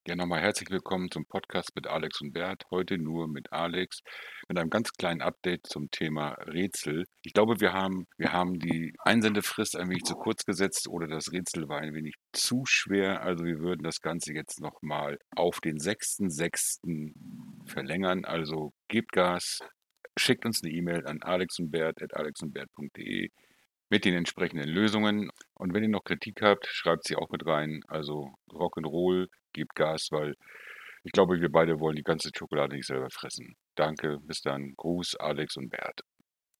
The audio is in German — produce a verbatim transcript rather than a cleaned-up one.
Ja, nochmal herzlich willkommen zum Podcast mit Alex und Bert. Heute nur mit Alex, mit einem ganz kleinen Update zum Thema Rätsel. Ich glaube, wir haben, wir haben die Einsendefrist ein wenig zu kurz gesetzt oder das Rätsel war ein wenig zu schwer. Also wir würden das Ganze jetzt nochmal auf den sechsten sechsten verlängern. Also gebt Gas, schickt uns eine E-Mail an alexundbert at alexundbert.de mit den entsprechenden Lösungen. Und wenn ihr noch Kritik habt, schreibt sie auch mit rein. Also Rock'n'Roll, gebt Gas, weil ich glaube, wir beide wollen die ganze Schokolade nicht selber fressen. Danke, bis dann. Gruß, Alex und Bert.